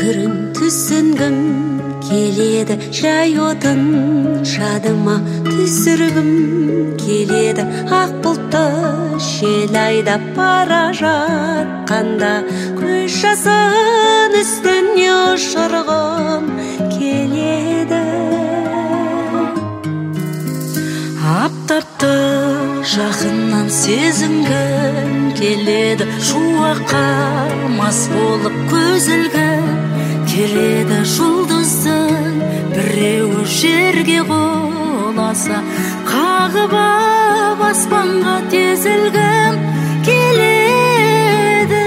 өкірін түсінгім келеді, жай отын жадыма түсіргім келеді. Ақ бұлтты жел айдап бара жатқанда көз жасын үстіне ұшырғым келеді. Аптапты жақыннан сезінгім келеді, шуаққа мас болып көзілгім келеді. Жұлдыздың біреуі жерге құласа, қағып ап аспанға тезілгім келеді.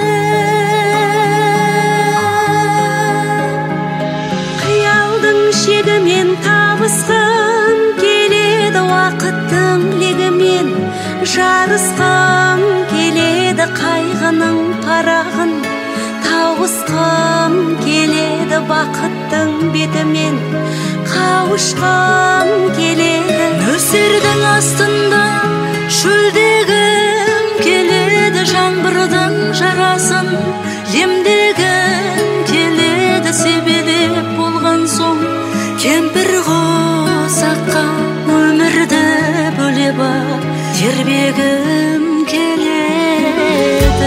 Қиялдың шегімен табысқым келеді, уақыттың легімен жарысқым келеді. Қайғының парағын тауысқым келеді, бақыттың бетімен қауышқым келеді. Нөсердің астында шөлдегім келеді, жаңбырдың жарасын емдегім келеді. Себелеп болған соң кемпір қосаққа өмірді бөлеп ап тербегім келеді.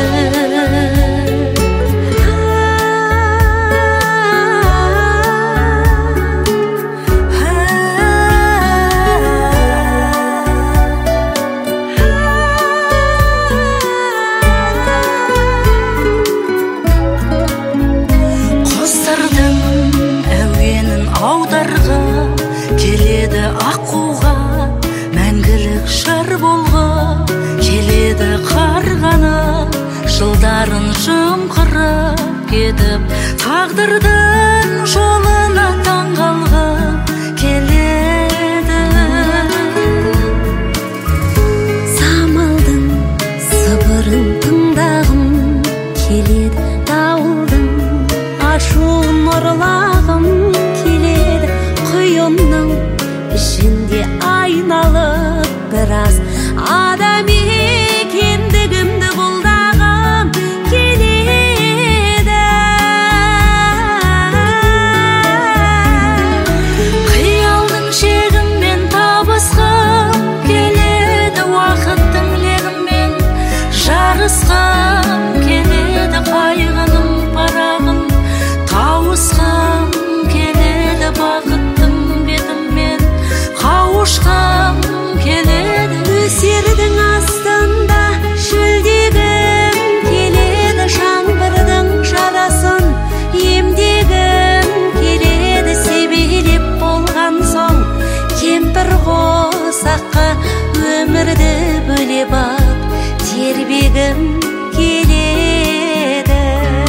Аударға келеді, аққуға мәңгілік жар болғы келеді. Қарғаны жылдарын жымқырып кетіп, тағдырдың жолына таңғалғым келеді. Самалдың сыбырын тыңдағым келеді, дауылдың ашуын ұрлағым келеді. Құйынның ішінде айналып біраз адам екендігімді бұлдағым келеді. Қиялдың шегімен табысқым келеді, уақыттың легімен жарысқым келеді. Қайғының парағын тауысқым келеді, бақыттың бетімен қауышқым келеді. Нөсердің астында шөлдегім келеді, жаңбырдың жарасын емдегім келеді. Себелеп болған соң кемпір қосаққа өмірді бөлеп ап тербегім келеді.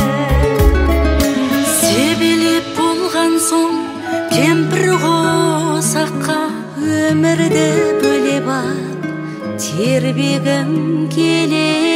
Себелеп болған соң кемпір қосаққа өмірді бөлеп ап тербегім келеді.